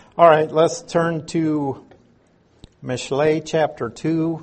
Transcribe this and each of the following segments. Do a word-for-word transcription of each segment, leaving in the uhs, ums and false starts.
All right, let's turn to Mishlei chapter two.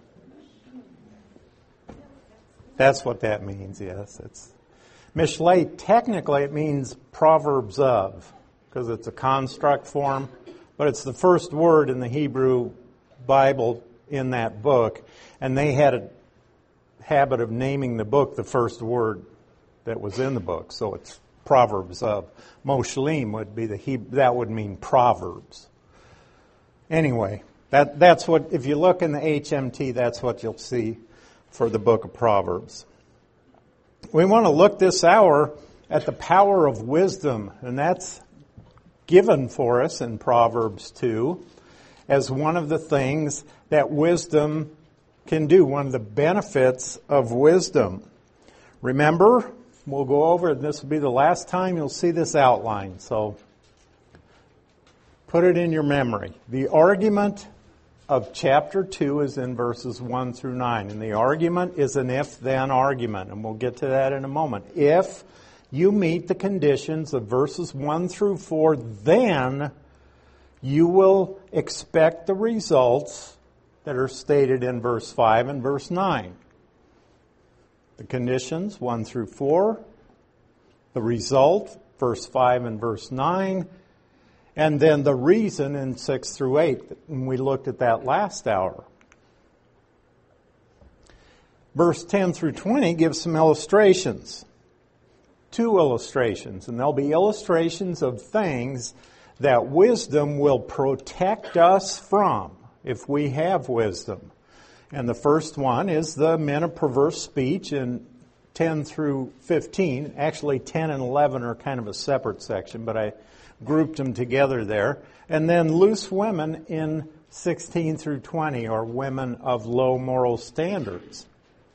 That's what that means, yes. It's Mishlei, technically it means Proverbs of, because it's a construct form, but it's the first word in the Hebrew Bible in that book, and they had a habit of naming the book the first word that was in the book, so it's Proverbs of. Moshlim would be the Hebrew, that would mean Proverbs. Anyway, that that's what, if you look in the H M T, that's what you'll see for the book of Proverbs. We want to look this hour at the power of wisdom, and that's given for us in Proverbs two as one of the things that wisdom can do, one of the benefits of wisdom. Remember, we'll go over, and this will be the last time you'll see this outline, so put it in your memory. The argument of chapter two is in verses one through nine, and the argument is an if-then argument, and we'll get to that in a moment. If you meet the conditions of verses one through four, then you will expect the results that are stated in verse five and verse nine. The conditions, one through four, the result, verse five and verse nine, and then the reason in six through eight. And we looked at that last hour. Verse ten through twenty gives some illustrations. Two illustrations, and they'll be illustrations of things that wisdom will protect us from if we have wisdom. And the first one is the men of perverse speech in ten through fifteen. Actually, ten and eleven are kind of a separate section, but I grouped them together there. And then loose women in sixteen through twenty, or women of low moral standards.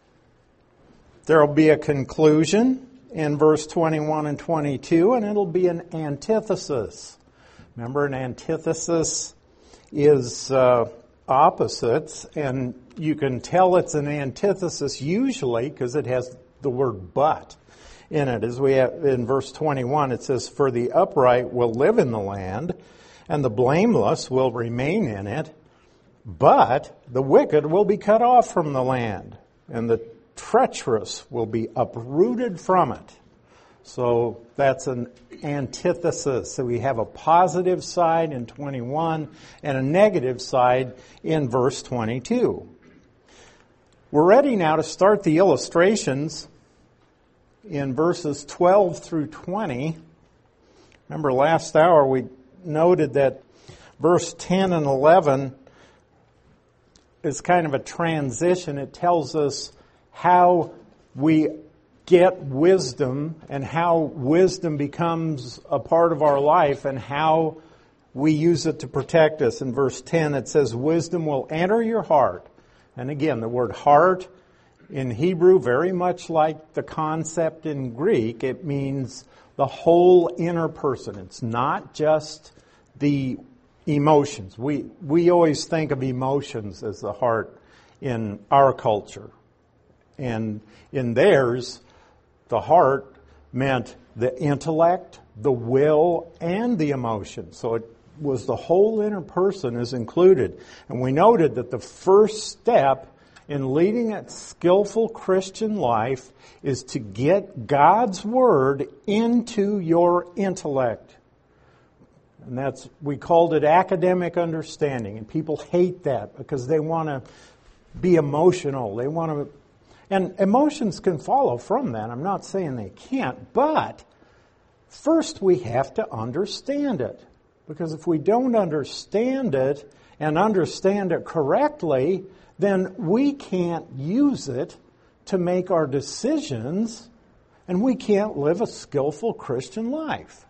There will be a conclusion in verse twenty-one and twenty-two, and it'll be an antithesis. Remember, an antithesis is uh, opposites, and you can tell it's an antithesis usually because it has the word but in it. As we have in verse twenty-one, it says, "For the upright will live in the land, and the blameless will remain in it, but the wicked will be cut off from the land, and the treacherous will be uprooted from it." So that's an antithesis. So we have a positive side in twenty-one and a negative side in verse twenty-two. We're ready now to start the illustrations in verses twelve through twenty. Remember last hour we noted that verse ten and eleven is kind of a transition. It tells us how we get wisdom and how wisdom becomes a part of our life and how we use it to protect us. In verse ten it says, "Wisdom will enter your heart." And again, the word heart in Hebrew, very much like the concept in Greek, it means the whole inner person. It's not just the emotions. We we always think of emotions as the heart in our culture. And in theirs, the heart meant the intellect, the will, and the emotion. So it was the whole inner person is included. And we noted that the first step in leading a skillful Christian life is to get God's Word into your intellect. And that's, we called it academic understanding. And people hate that because they want to be emotional. They want to, and emotions can follow from that. I'm not saying they can't, but first we have to understand it. Because if we don't understand it and understand it correctly, then we can't use it to make our decisions, and we can't live a skillful Christian life.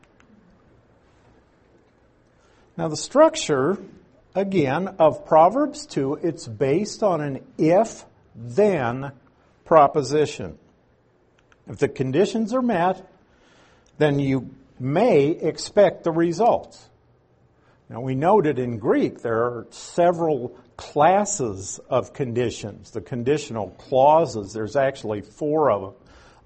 Now the structure, again, of Proverbs two, it's based on an if-then proposition. If the conditions are met, then you may expect the results. Now we noted in Greek there are several classes of conditions, the conditional clauses. There's actually four of them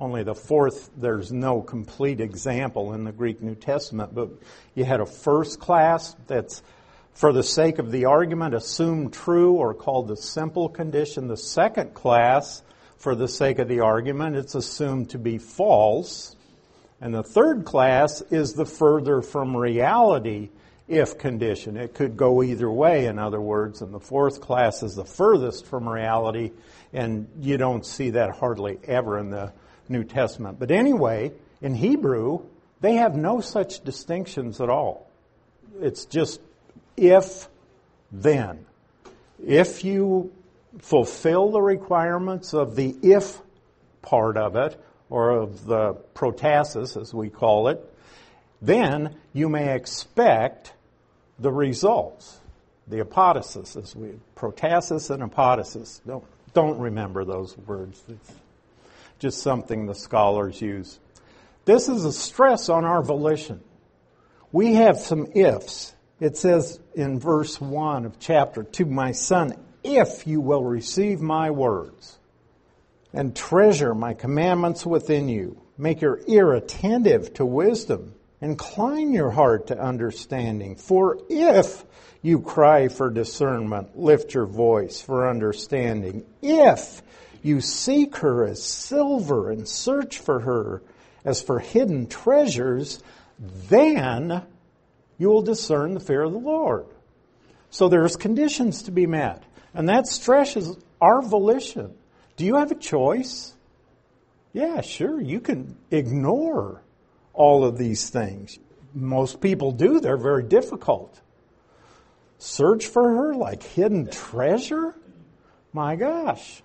Only the fourth, there's no complete example in the Greek New Testament, but you had a first class that's, for the sake of the argument, assumed true or called the simple condition. The second class, for the sake of the argument, it's assumed to be false. And the third class is the further from reality if condition. It could go either way, in other words. And the fourth class is the furthest from reality, and you don't see that hardly ever in the New Testament. But anyway, in Hebrew, they have no such distinctions at all. It's just if, then. If you fulfill the requirements of the if part of it, or of the protasis, as we call it, then you may expect the results. The apodosis, as we, protasis and apodosis. Don't, don't remember those words. It's just something the scholars use. This is a stress on our volition. We have some ifs. It says in verse one of chapter two, "My son, if you will receive my words and treasure my commandments within you, make your ear attentive to wisdom, incline your heart to understanding. For if you cry for discernment, lift your voice for understanding. If you seek her as silver and search for her as for hidden treasures, then you will discern the fear of the Lord." So there's conditions to be met. And that stresses our volition. Do you have a choice? Yeah, sure, you can ignore all of these things. Most people do. They're very difficult. Search for her like hidden treasure? My gosh.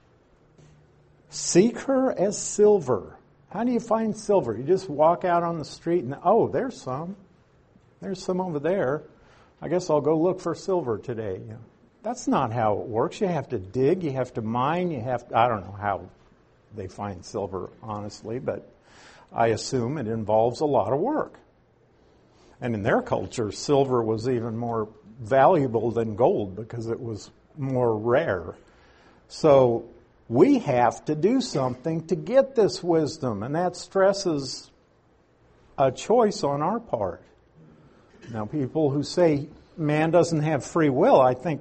Seek her as silver. How do you find silver? You just walk out on the street and, oh, there's some. There's some over there. I guess I'll go look for silver today. You know, that's not how it works. You have to dig, you have to mine, you have to, I don't know how they find silver, honestly, but I assume it involves a lot of work. And in their culture, silver was even more valuable than gold because it was more rare. So we have to do something to get this wisdom, and that stresses a choice on our part. Now, people who say man doesn't have free will, I think,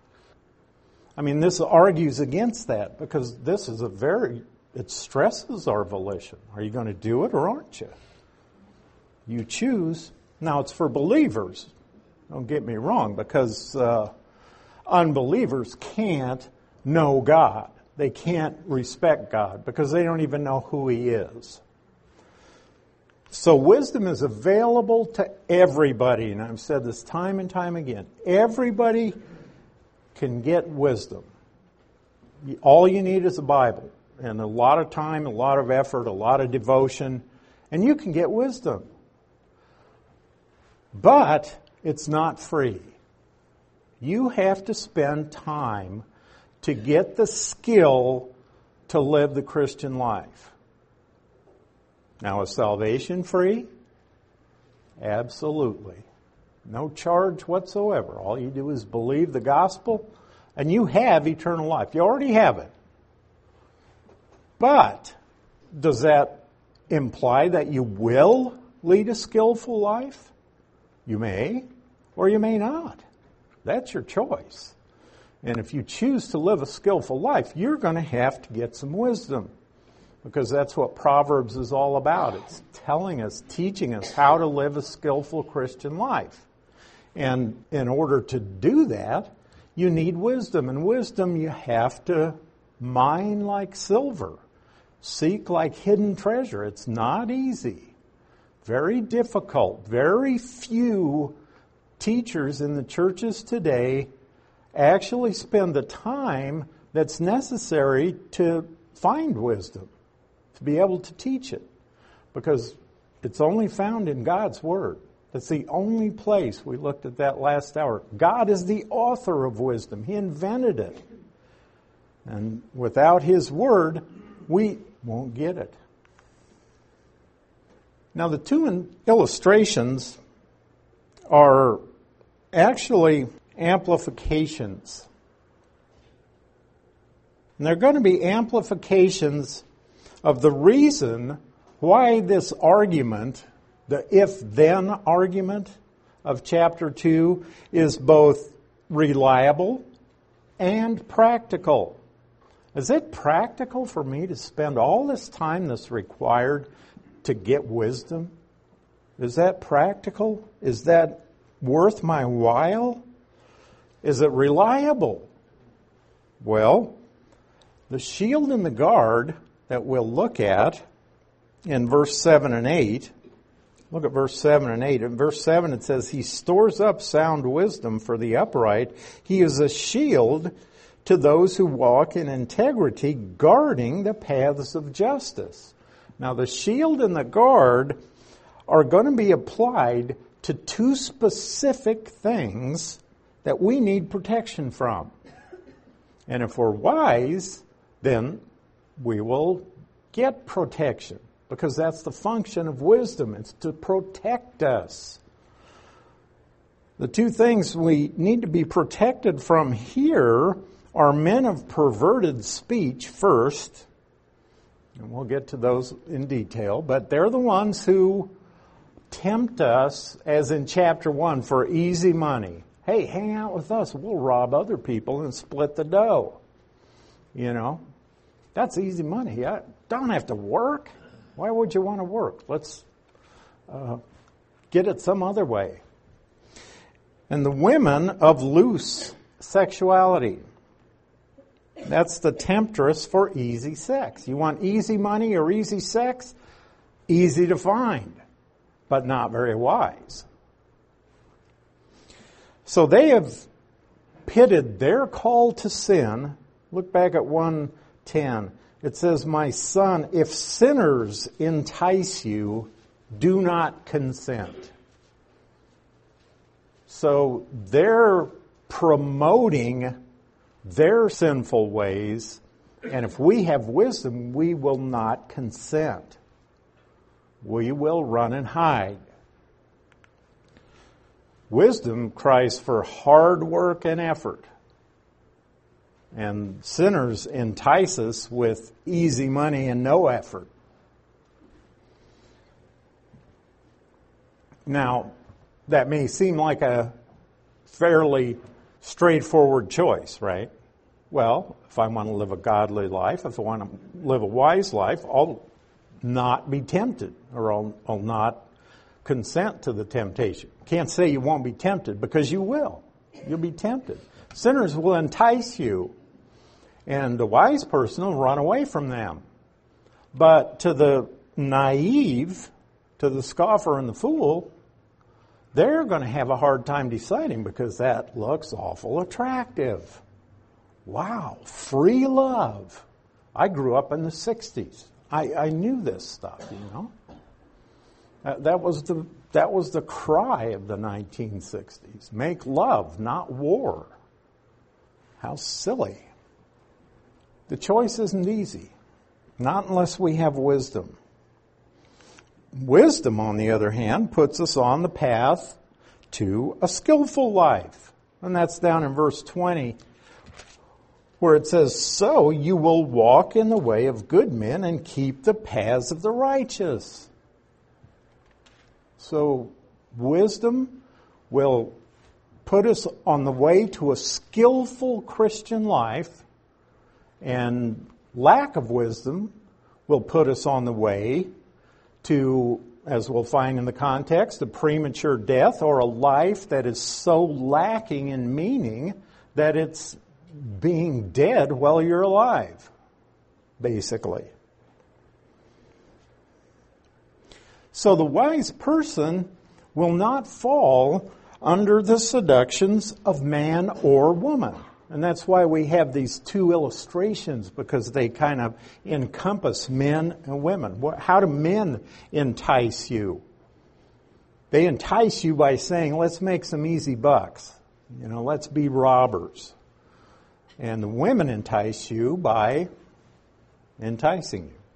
I mean, this argues against that because this is a very, it stresses our volition. Are you going to do it or aren't you? You choose. Now, it's for believers. Don't get me wrong, because uh, unbelievers can't know God. They can't respect God because they don't even know who He is. So wisdom is available to everybody, and I've said this time and time again. Everybody can get wisdom. All you need is a Bible and a lot of time, a lot of effort, a lot of devotion, and you can get wisdom. But it's not free. You have to spend time to get the skill to live the Christian life. Now, is salvation free? Absolutely. No charge whatsoever. All you do is believe the gospel, and you have eternal life. You already have it. But does that imply that you will lead a skillful life? You may, or you may not. That's your choice. And if you choose to live a skillful life, you're going to have to get some wisdom. Because that's what Proverbs is all about. It's telling us, teaching us how to live a skillful Christian life. And in order to do that, you need wisdom. And wisdom you have to mine like silver. Seek like hidden treasure. It's not easy. Very difficult. Very few teachers in the churches today actually spend the time that's necessary to find wisdom, to be able to teach it, because it's only found in God's Word. It's the only place. We looked at that last hour. God is the author of wisdom. He invented it. And without His Word, we won't get it. Now, the two illustrations are actually amplifications. And they're going to be amplifications of the reason why this argument, the if-then argument of chapter two, is both reliable and practical. Is it practical for me to spend all this time that's required to get wisdom? Is that practical? Is that worth my while? Is it reliable? Well, the shield and the guard that we'll look at in verse seven and eight, look at verse seven and eight. In verse seven it says, He stores up sound wisdom for the upright. He is a shield to those who walk in integrity, guarding the paths of justice. Now the shield and the guard are going to be applied to two specific things that we need protection from. And if we're wise, then we will get protection, because that's the function of wisdom. It's to protect us. The two things we need to be protected from here are men of perverted speech first, and we'll get to those in detail, but they're the ones who tempt us, as in chapter one, for easy money. Hey, hang out with us. We'll rob other people and split the dough. You know, that's easy money. I don't have to work. Why would you want to work? Let's uh, get it some other way. And the women of loose sexuality. That's the temptress for easy sex. You want easy money or easy sex? Easy to find, but not very wise. So they have pitted their call to sin. Look back at one ten. It says, My son, if sinners entice you, do not consent. So they're promoting their sinful ways, and if we have wisdom, we will not consent. We will run and hide. Wisdom cries for hard work and effort. And sinners entice us with easy money and no effort. Now, that may seem like a fairly straightforward choice, right? Well, if I want to live a godly life, if I want to live a wise life, I'll not be tempted, or I'll, I'll not consent to the temptation. Can't say you won't be tempted, because you will. You'll be tempted. Sinners will entice you, and the wise person will run away from them. But to the naive, to the scoffer and the fool, they're going to have a hard time deciding, because that looks awful attractive. Wow, free love. I grew up in the sixties. I, I knew this stuff, you know. Uh, that was the that was the cry of the nineteen sixties. Make love, not war. How silly. The choice isn't easy. Not unless we have wisdom. Wisdom, on the other hand, puts us on the path to a skillful life. And that's down in verse twenty, where it says, So you will walk in the way of good men and keep the paths of the righteous. So wisdom will put us on the way to a skillful Christian life, and lack of wisdom will put us on the way to, as we'll find in the context, a premature death, or a life that is so lacking in meaning that it's being dead while you're alive, basically. So the wise person will not fall under the seductions of man or woman. And that's why we have these two illustrations, because they kind of encompass men and women. How do men entice you? They entice you by saying, let's make some easy bucks. You know, let's be robbers. And the women entice you by enticing you.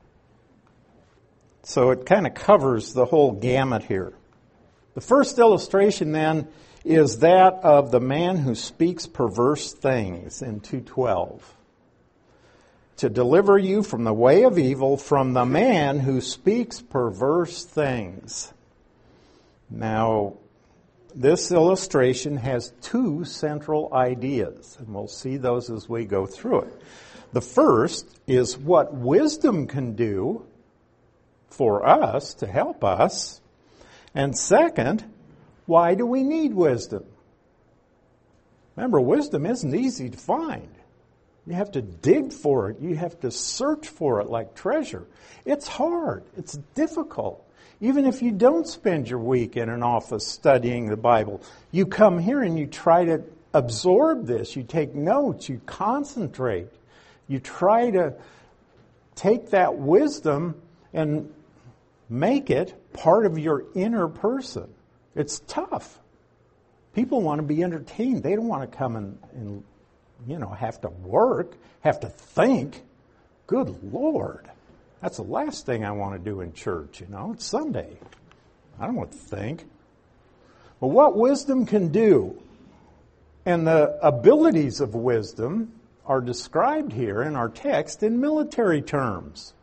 So it kind of covers the whole gamut here. The first illustration then is that of the man who speaks perverse things in two twelve. to deliver you from the way of evil, from the man who speaks perverse things. Now, this illustration has two central ideas, and we'll see those as we go through it. The first is what wisdom can do for us to help us. And second, why do we need wisdom? Remember, wisdom isn't easy to find. You have to dig for it. You have to search for it like treasure. It's hard. It's difficult. Even if you don't spend your week in an office studying the Bible, you come here and you try to absorb this. You take notes. You concentrate. You try to take that wisdom and make it part of your inner person. It's tough. People want to be entertained. They don't want to come and, and you know, have to work, have to think. Good Lord. That's the last thing I want to do in church, you know. It's Sunday. I don't want to think. But what wisdom can do, and the abilities of wisdom are described here in our text in military terms.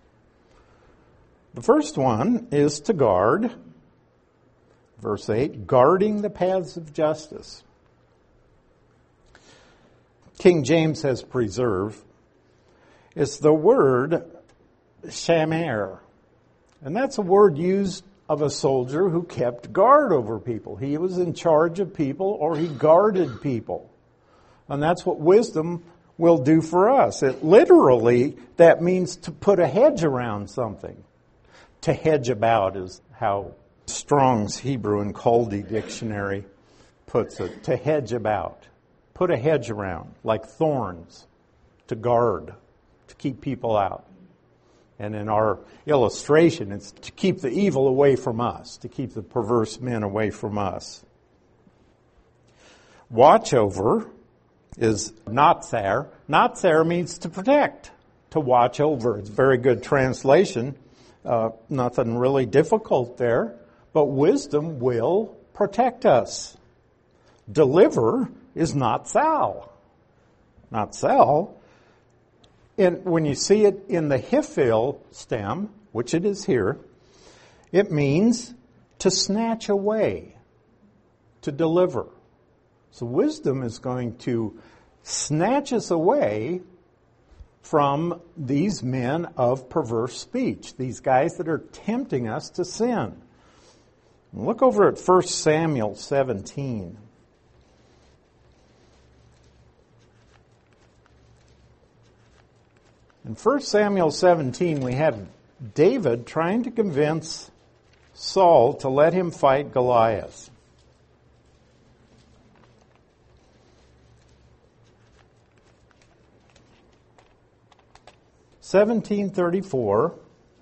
The first one is to guard. Verse eight, guarding the paths of justice. King James has preserve. It's the word shamer. And that's a word used of a soldier who kept guard over people. He was in charge of people, or he guarded people. And that's what wisdom will do for us. It literally, that means to put a hedge around something. To hedge about is how Strong's Hebrew and Chaldee dictionary puts it. To hedge about. Put a hedge around, like thorns, to guard, to keep people out. And in our illustration, it's to keep the evil away from us, to keep the perverse men away from us. Watch over is natsar. Natsar means to protect, to watch over. It's a very good translation. Uh, nothing really difficult there. But wisdom will protect us. Deliver is natsal. Natsal. And when you see it in the hifil stem, which it is here, it means to snatch away, to deliver. So wisdom is going to snatch us away from these men of perverse speech, these guys that are tempting us to sin. Look over at First Samuel seventeen. In First Samuel seventeen, we have David trying to convince Saul to let him fight Goliath. seventeen thirty-four.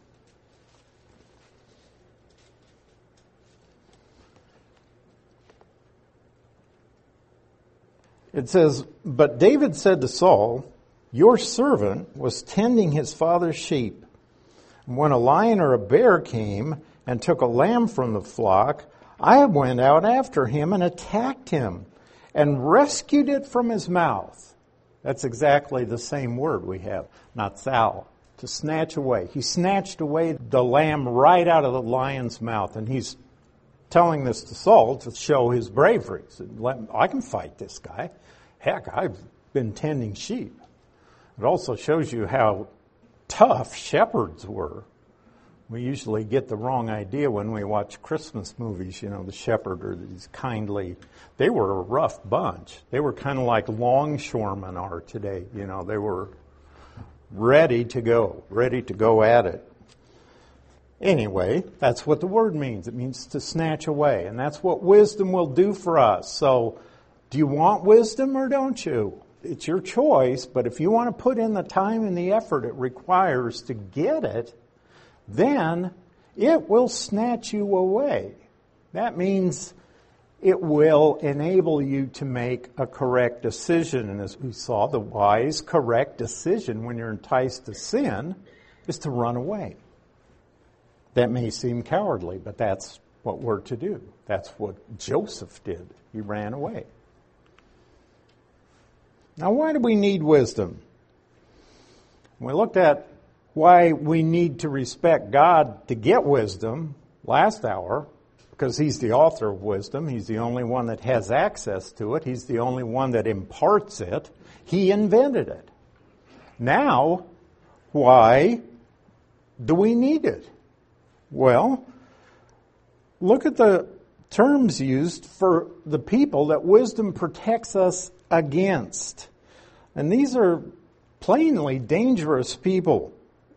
It says, "But David said to Saul, 'Your servant was tending his father's sheep. When a lion or a bear came and took a lamb from the flock, I went out after him and attacked him and rescued it from his mouth.'" That's exactly the same word we have, natsal, to snatch away. He snatched away the lamb right out of the lion's mouth, and he's telling this to Saul to show his bravery. He said, "I can fight this guy. Heck, I've been tending sheep." It also shows you how tough shepherds were. We usually get the wrong idea when we watch Christmas movies. You know, the shepherd or these kindly, they were a rough bunch. They were kind of like longshoremen are today. You know, they were ready to go, ready to go at it. Anyway, that's what the word means. It means to snatch away. And that's what wisdom will do for us. So, do you want wisdom or don't you? It's your choice, but if you want to put in the time and the effort it requires to get it, then it will snatch you away. That means it will enable you to make a correct decision. And as we saw, the wise, correct decision when you're enticed to sin is to run away. That may seem cowardly, but that's what we're to do. That's what Joseph did. He ran away. Now, why do we need wisdom? We looked at why we need to respect God to get wisdom last hour, because He's the author of wisdom. He's the only one that has access to it. He's the only one that imparts it. He invented it. Now, why do we need it? Well, look at the terms used for the people that wisdom protects us against. And these are plainly dangerous people.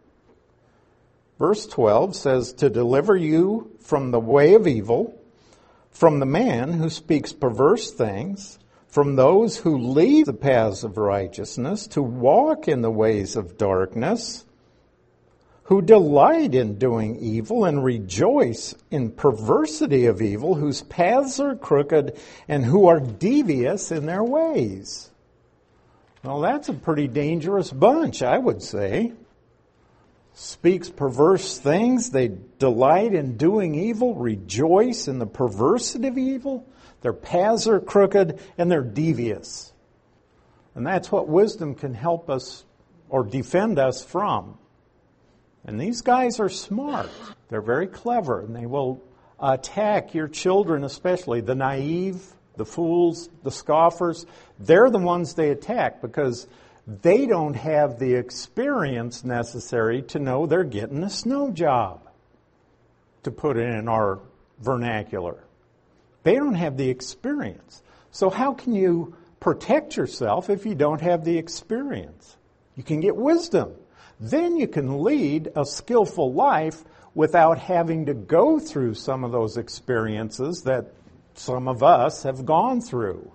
Verse twelve says, to deliver you from the way of evil, from the man who speaks perverse things, from those who leave the paths of righteousness, to walk in the ways of darkness, who delight in doing evil and rejoice in perversity of evil, whose paths are crooked and who are devious in their ways. Well, that's a pretty dangerous bunch, I would say. Speaks perverse things. They delight in doing evil, rejoice in the perversity of evil. Their paths are crooked and they're devious. And that's what wisdom can help us or defend us from. And these guys are smart. They're very clever, and they will attack your children, especially the naive, the fools, the scoffers. They're the ones they attack because they don't have the experience necessary to know they're getting a snow job, to put it in our vernacular. They don't have the experience. So how can you protect yourself if you don't have the experience? You can get wisdom. Then you can lead a skillful life without having to go through some of those experiences that some of us have gone through.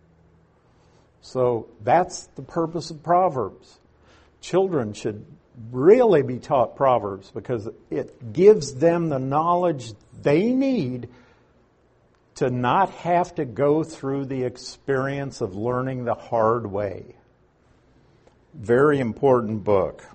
So that's the purpose of Proverbs. Children should really be taught Proverbs because it gives them the knowledge they need to not have to go through the experience of learning the hard way. Very important book.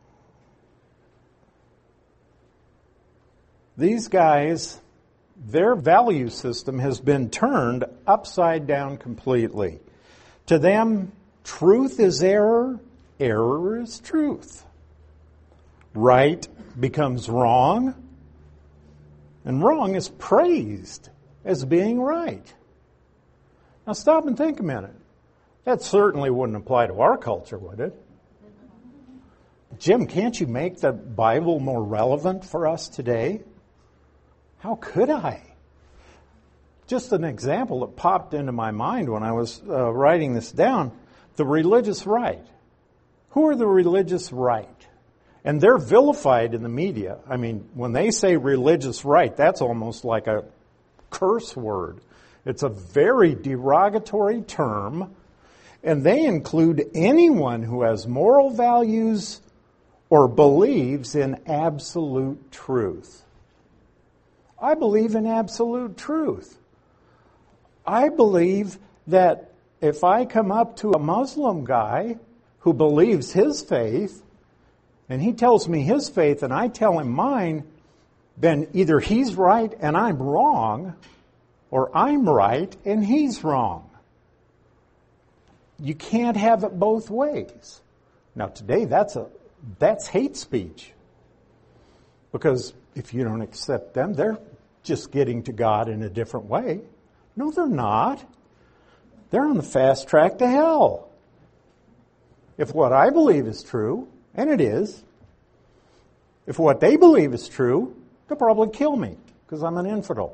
These guys, their value system has been turned upside down completely. To them, truth is error, error is truth. Right becomes wrong, and wrong is praised as being right. Now stop and think a minute. That certainly wouldn't apply to our culture, would it? Jim, can't you make the Bible more relevant for us today? How could I? Just an example that popped into my mind when I was uh, writing this down. The religious right. Who are the religious right? And they're vilified in the media. I mean, when they say religious right, that's almost like a curse word. It's a very derogatory term, and they include anyone who has moral values or believes in absolute truth. I believe in absolute truth. I believe that if I come up to a Muslim guy who believes his faith, and he tells me his faith and I tell him mine, then either he's right and I'm wrong, or I'm right and he's wrong. You can't have it both ways. Now today that's a that's hate speech. Because if you don't accept them, they're just getting to God in a different way. No, they're not. They're on the fast track to hell. If what I believe is true, and it is, if what they believe is true, they'll probably kill me because I'm an infidel.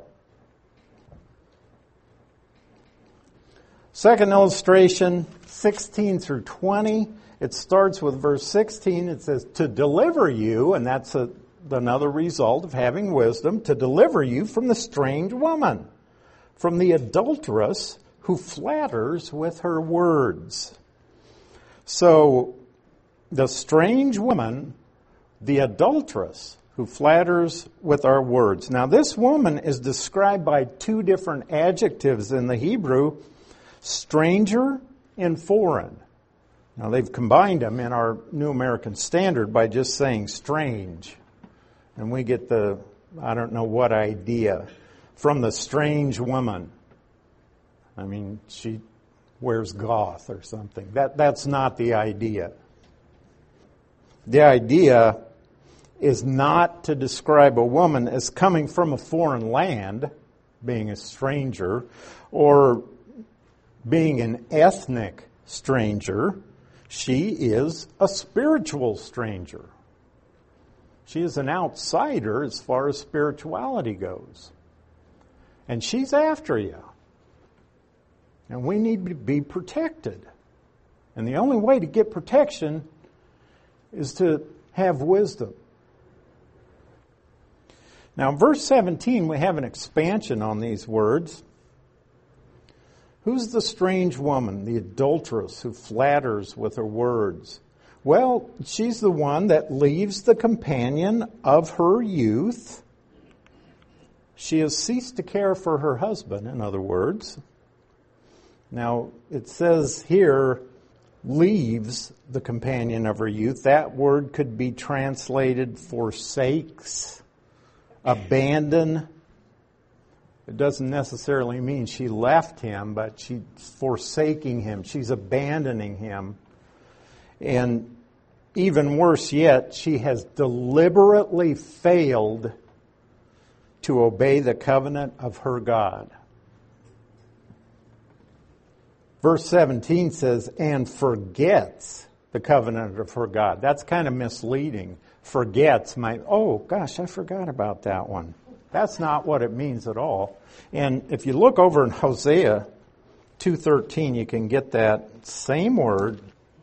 Second illustration, sixteen through twenty. It starts with verse sixteen. It says, to deliver you, and that's a another result of having wisdom, to deliver you from the strange woman, from the adulteress who flatters with her words. So, the strange woman, the adulteress who flatters with our words. Now, this woman is described by two different adjectives in the Hebrew, stranger and foreign. Now, they've combined them in our New American Standard by just saying strange. And we get the, I don't know what idea, from the strange woman. I mean, she wears goth or something. That That's not the idea. The idea is not to describe a woman as coming from a foreign land, being a stranger, or being an ethnic stranger. She is a spiritual stranger. She is an outsider as far as spirituality goes. And she's after you. And we need to be protected. And the only way to get protection is to have wisdom. Now, in verse seventeen, we have an expansion on these words. Who's the strange woman, the adulteress who flatters with her words? Well, she's the one that leaves the companion of her youth. She has ceased to care for her husband, in other words. Now, it says here, leaves the companion of her youth. That word could be translated forsakes, abandon. It doesn't necessarily mean she left him, but she's forsaking him. She's abandoning him. And even worse yet, she has deliberately failed to obey the covenant of her God. Verse seventeen says, and forgets the covenant of her God. That's kind of misleading. Forgets might, oh gosh, I forgot about that one. That's not what it means at all. And if you look over in Hosea two thirteen, you can get that same word.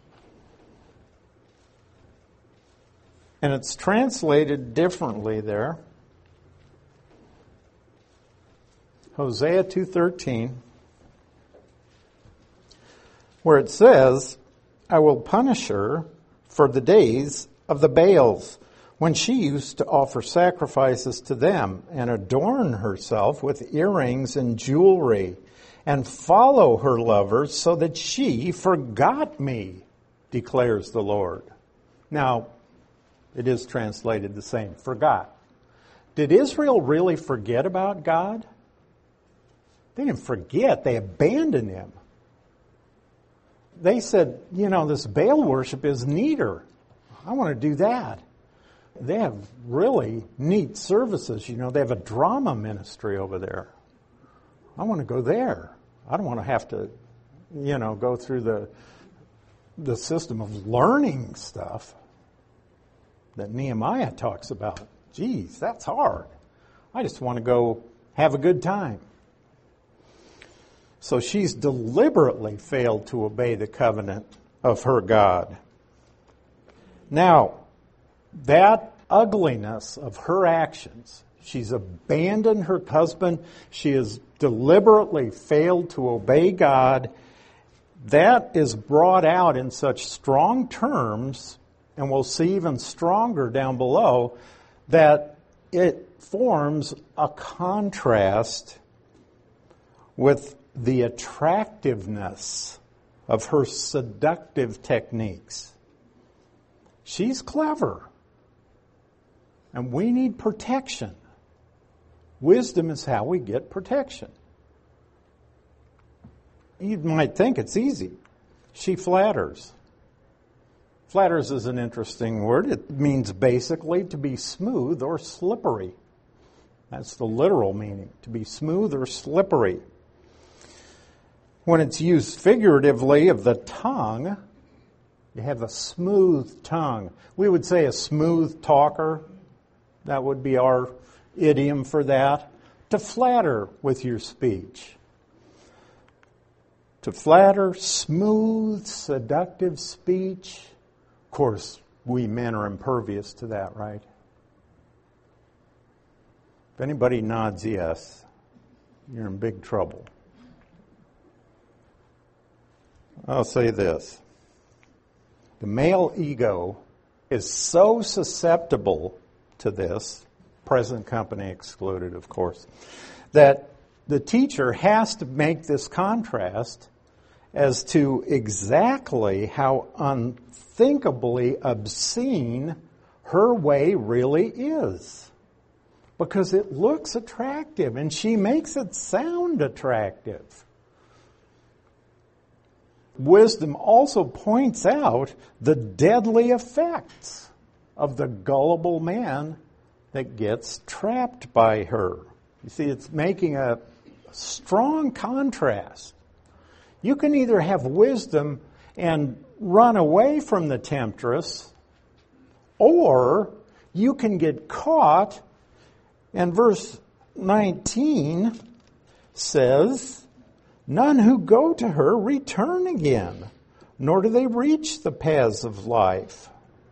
And it's translated differently there. Hosea two thirteen, where it says, I will punish her for the days of the Baals, when she used to offer sacrifices to them and adorn herself with earrings and jewelry and follow her lovers so that she forgot me, declares the Lord. Now, it is translated the same, forgot. Did Israel really forget about God? They didn't forget, they abandoned him. They said, you know, this Baal worship is neater. I want to do that. They have really neat services. You know, they have a drama ministry over there. I want to go there. I don't want to have to, you know, go through the the system of learning stuff that Nehemiah talks about. Geez, that's hard. I just want to go have a good time. So she's deliberately failed to obey the covenant of her God. Now, that ugliness of her actions, she's abandoned her husband, she has deliberately failed to obey God, that is brought out in such strong terms, and we'll see even stronger down below, that it forms a contrast with the attractiveness of her seductive techniques. She's clever. And we need protection. Wisdom is how we get protection. You might think it's easy. She flatters. Flatters is an interesting word. It means basically to be smooth or slippery. That's the literal meaning, to be smooth or slippery. When it's used figuratively of the tongue, you have a smooth tongue. We would say a smooth talker. That would be our idiom for that. To flatter with your speech. To flatter, smooth, seductive speech. Of course, we men are impervious to that, right? If anybody nods yes, you're in big trouble. I'll say this. The male ego is so susceptible to this, present company excluded, of course, that the teacher has to make this contrast as to exactly how unthinkably obscene her way really is. Because it looks attractive, and she makes it sound attractive. Wisdom also points out the deadly effects of the gullible man that gets trapped by her. You see, it's making a strong contrast. You can either have wisdom and run away from the temptress, or you can get caught. And verse nineteen says, none who go to her return again, nor do they reach the paths of life.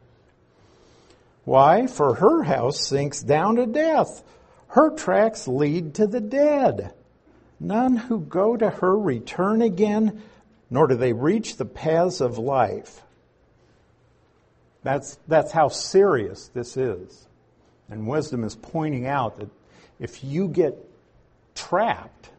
Why? For her house sinks down to death. Her tracks lead to the dead. None who go to her return again, nor do they reach the paths of life. That's, that's how serious this is. And wisdom is pointing out that if you get trapped,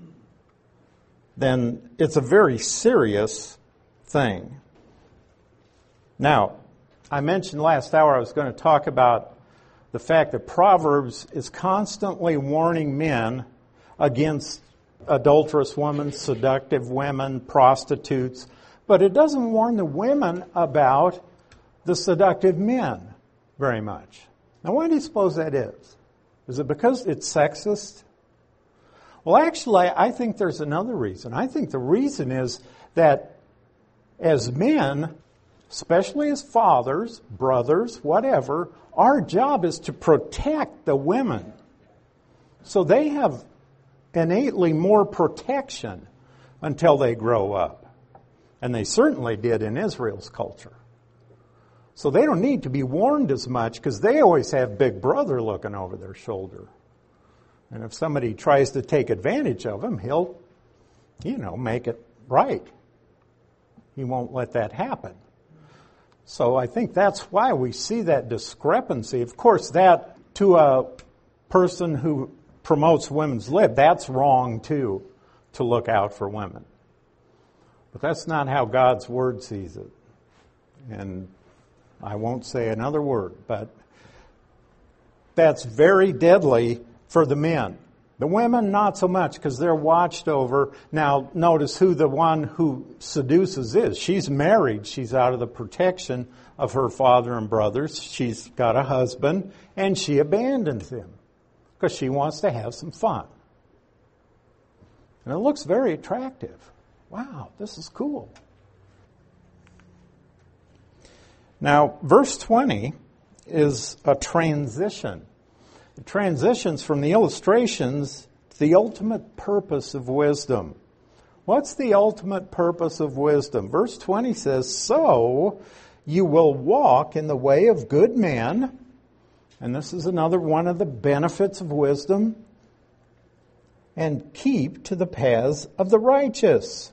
then it's a very serious thing. Now, I mentioned last hour I was going to talk about the fact that Proverbs is constantly warning men against adulterous women, seductive women, prostitutes, but it doesn't warn the women about the seductive men very much. Now, why do you suppose that is? Is it because it's sexist? Well, actually, I think there's another reason. I think the reason is that as men, especially as fathers, brothers, whatever, our job is to protect the women. So they have innately more protection until they grow up. And they certainly did in Israel's culture. So they don't need to be warned as much because they always have Big Brother looking over their shoulder. And if somebody tries to take advantage of them, he'll, you know, make it right. He won't let that happen. So I think that's why we see that discrepancy. Of course, that to a person who promotes women's lib, that's wrong too, to look out for women. But that's not how God's Word sees it. And I won't say another word, but that's very deadly for the men. The women, not so much, because they're watched over. Now, notice who the one who seduces is. She's married. She's out of the protection of her father and brothers. She's got a husband, and she abandons him because she wants to have some fun. And it looks very attractive. Wow, this is cool. Now, verse twenty is a transition. It transitions from the illustrations to the ultimate purpose of wisdom. What's the ultimate purpose of wisdom? Verse twenty says, so you will walk in the way of good men. And this is another one of the benefits of wisdom. And keep to the paths of the righteous.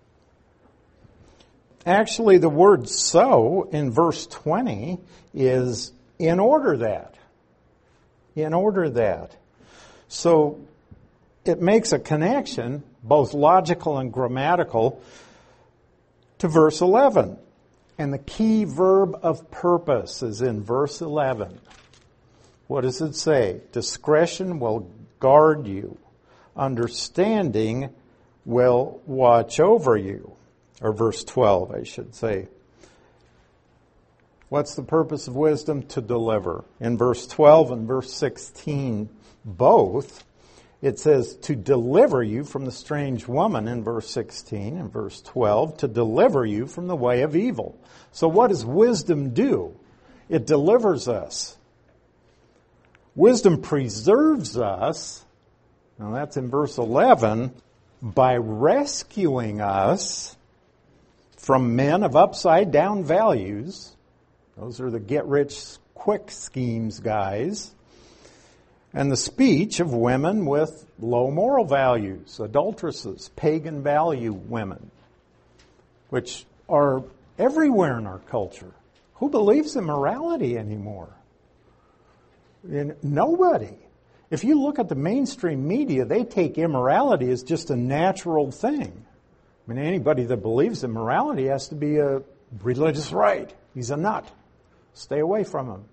Actually, the word so in verse twenty is in order that. In order that. So it makes a connection, both logical and grammatical, to verse eleven. And the key verb of purpose is in verse eleven. What does it say? Discretion will guard you. Understanding will watch over you. Or verse twelve, I should say. What's the purpose of wisdom? To deliver. In verse twelve and verse sixteen, both, it says to deliver you from the strange woman in verse sixteen, and verse twelve, to deliver you from the way of evil. So what does wisdom do? It delivers us. Wisdom preserves us, now that's in verse eleven, by rescuing us from men of upside-down values. Those are the get-rich-quick schemes guys. And the speech of women with low moral values, adulteresses, pagan value women, which are everywhere in our culture. Who believes in morality anymore? And nobody. If you look at the mainstream media, they take immorality as just a natural thing. I mean, anybody that believes in morality has to be a religious right. He's a nut. Stay away from him.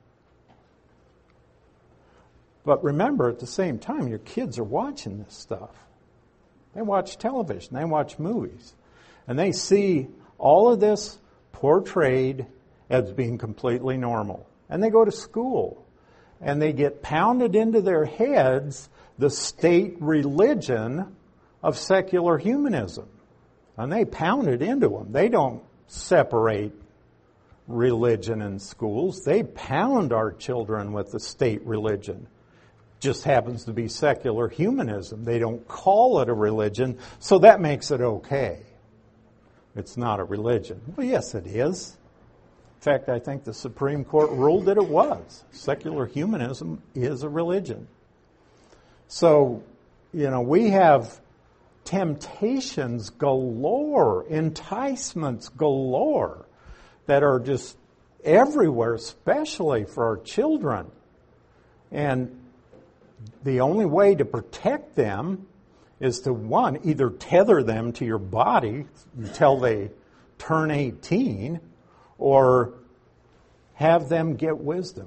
But remember, at the same time, your kids are watching this stuff. They watch television. They watch movies. And they see all of this portrayed as being completely normal. and they go to school, and they get pounded into their heads the state religion of secular humanism. And they pound it into them. They don't separate religion in schools. They pound our children with the state religion. Just happens to be secular humanism. They don't call it a religion, so that makes it okay. It's not a religion. Well, yes, it is. In fact, I think the Supreme Court ruled that it was. Secular humanism is a religion. So, you know, we have temptations galore, enticements galore that are just everywhere, especially for our children. And the only way to protect them is to, one, either tether them to your body until they turn eighteen, or have them get wisdom.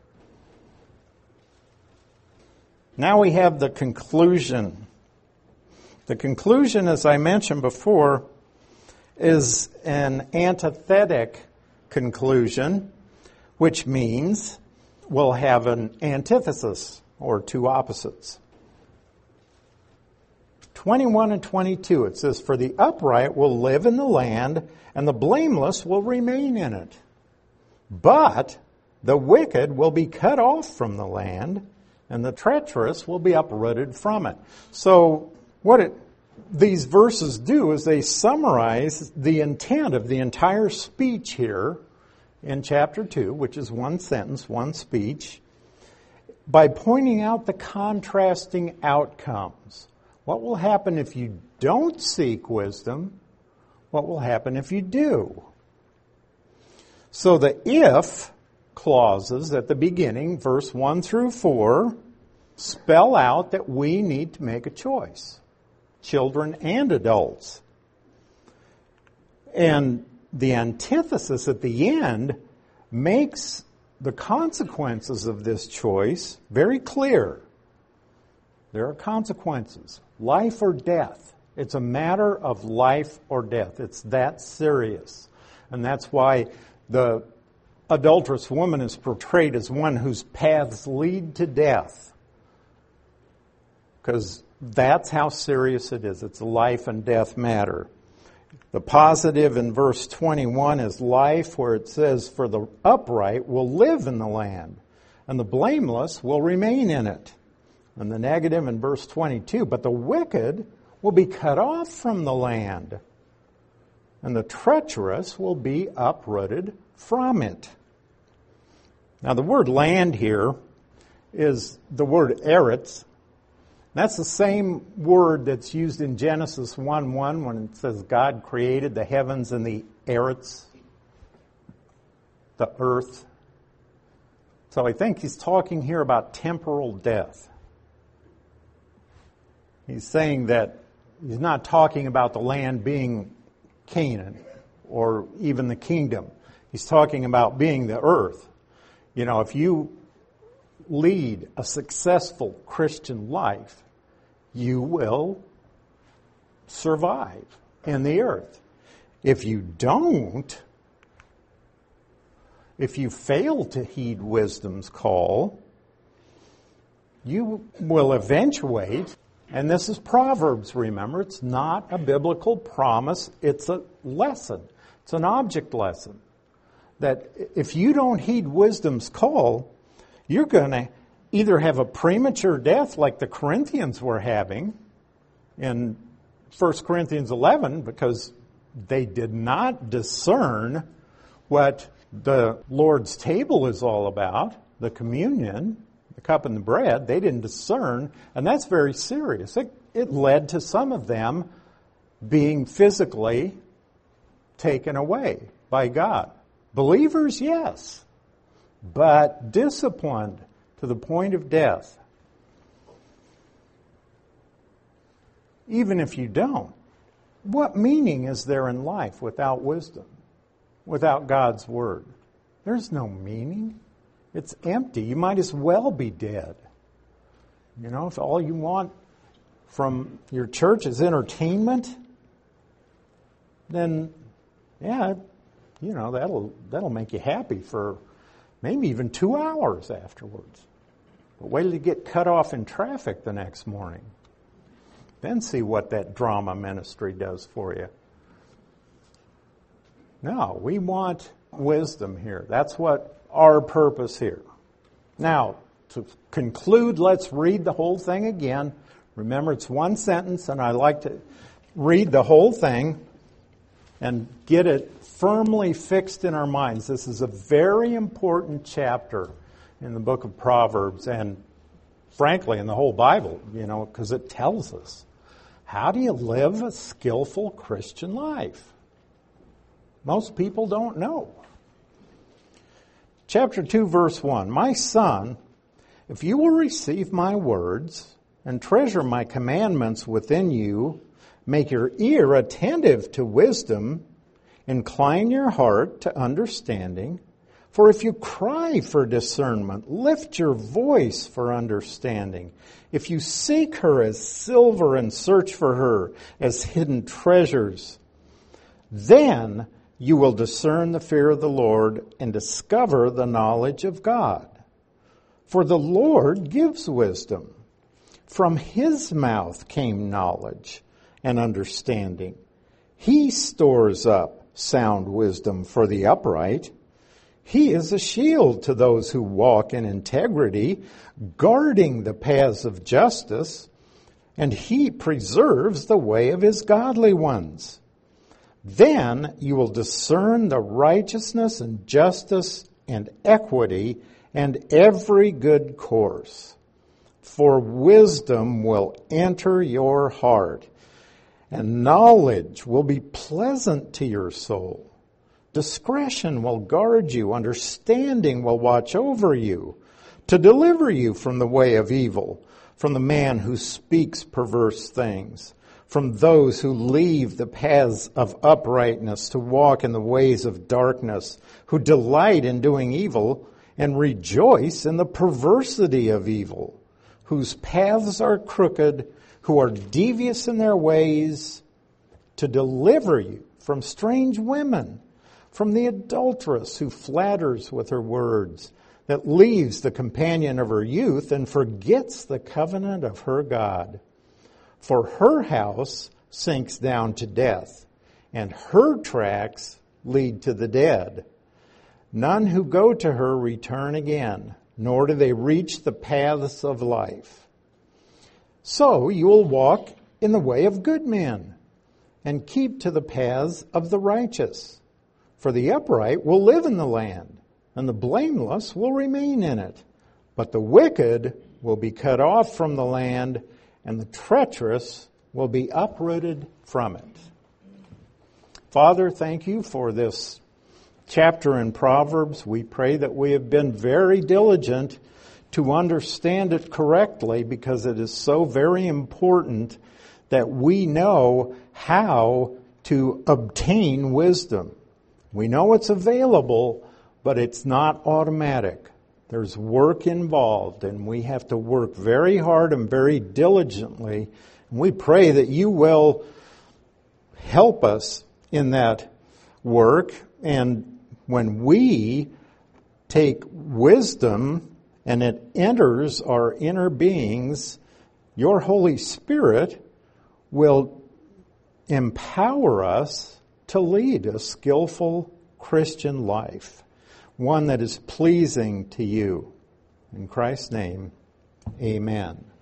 Now we have the conclusion. The conclusion, as I mentioned before, is an antithetic conclusion, which means we'll have an antithesis, or two opposites. twenty-one and twenty-two, it says, "For the upright will live in the land, and the blameless will remain in it. But the wicked will be cut off from the land, and the treacherous will be uprooted from it." So what it, these verses do is they summarize the intent of the entire speech here in chapter two, which is one sentence, one speech, by pointing out the contrasting outcomes. What will happen if you don't seek wisdom? What will happen if you do? So the if clauses at the beginning, verse one through four, spell out that we need to make a choice, children and adults. And the antithesis at the end makes the consequences of this choice very clear. There are consequences, life or death. It's a matter of life or death. It's that serious. And that's why the adulterous woman is portrayed as one whose paths lead to death. Because that's how serious it is. It's a life and death matter. The positive in verse twenty-one is life, where it says, "For the upright will live in the land, and the blameless will remain in it." And the negative in verse twenty-two, "But the wicked will be cut off from the land, and the treacherous will be uprooted from it." Now the word land here is the word eretz. That's the same word that's used in Genesis one one when it says God created the heavens and the eretz, the earth. So I think he's talking here about temporal death. He's saying that he's not talking about the land being Canaan or even the kingdom. He's talking about being the earth. You know, if you lead a successful Christian life, you will survive in the earth. If you don't, if you fail to heed wisdom's call, you will eventuate, and this is Proverbs, remember, it's not a biblical promise, it's a lesson. It's an object lesson. That if you don't heed wisdom's call, you're going to either have a premature death like the Corinthians were having in First Corinthians eleven, because they did not discern what the Lord's table is all about, the communion, the cup and the bread. They didn't discern, and that's very serious. It, it led to some of them being physically taken away by God. Believers, yes, but disciplined to the point of death. Even if you don't, what meaning is there in life without wisdom, without God's Word? There's no meaning. It's empty. You might as well be dead. You know, if all you want from your church is entertainment, then, yeah, you know, that'll that'll make you happy for maybe even two hours afterwards. But wait till you get cut off in traffic the next morning. Then see what that drama ministry does for you. No, we want wisdom here. That's what our purpose here. Now, to conclude, let's read the whole thing again. Remember, it's one sentence, and I like to read the whole thing and get it firmly fixed in our minds. This is a very important chapter in the book of Proverbs, and frankly, in the whole Bible, you know, because it tells us, how do you live a skillful Christian life? Most people don't know. Chapter two, verse one, My son, if you will receive my words and treasure my commandments within you, make your ear attentive to wisdom, incline your heart to understanding. For if you cry for discernment, lift your voice for understanding. If you seek her as silver and search for her as hidden treasures, then you will discern the fear of the Lord and discover the knowledge of God. For the Lord gives wisdom. From his mouth came knowledge and understanding. He stores up sound wisdom for the upright. He is a shield to those who walk in integrity, guarding the paths of justice, and he preserves the way of his godly ones. Then you will discern the righteousness and justice and equity and every good course. For wisdom will enter your heart, and knowledge will be pleasant to your soul. Discretion will guard you, understanding will watch over you, to deliver you from the way of evil, from the man who speaks perverse things, from those who leave the paths of uprightness to walk in the ways of darkness, who delight in doing evil and rejoice in the perversity of evil, whose paths are crooked, who are devious in their ways, to deliver you from strange women, from the adulteress who flatters with her words, that leaves the companion of her youth and forgets the covenant of her God. For her house sinks down to death, and her tracks lead to the dead. None who go to her return again, nor do they reach the paths of life. So you will walk in the way of good men, and keep to the paths of the righteous. For the upright will live in the land, and the blameless will remain in it. But the wicked will be cut off from the land, and the treacherous will be uprooted from it. Father, thank you for this chapter in Proverbs. We pray that we have been very diligent to understand it correctly, because it is so very important that we know how to obtain wisdom. We know it's available, but it's not automatic. There's work involved, and we have to work very hard and very diligently. And we pray that you will help us in that work. And when we take wisdom and it enters our inner beings, your Holy Spirit will empower us to lead a skillful Christian life, one that is pleasing to you. In Christ's name, amen.